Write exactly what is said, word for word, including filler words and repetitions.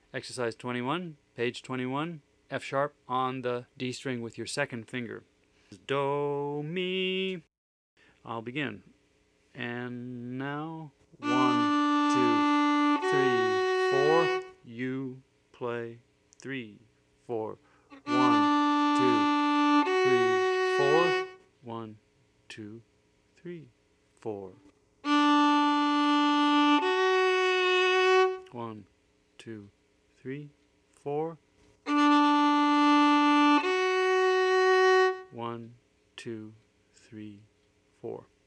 Exercise twenty-one, page twenty-one, F sharp on the D string with your second finger. Do, mi. I'll begin. And now, one, two, three, four. You play three, four. One, two, three, four. One, two, three, four. One, two, three, four. One, two, three, four.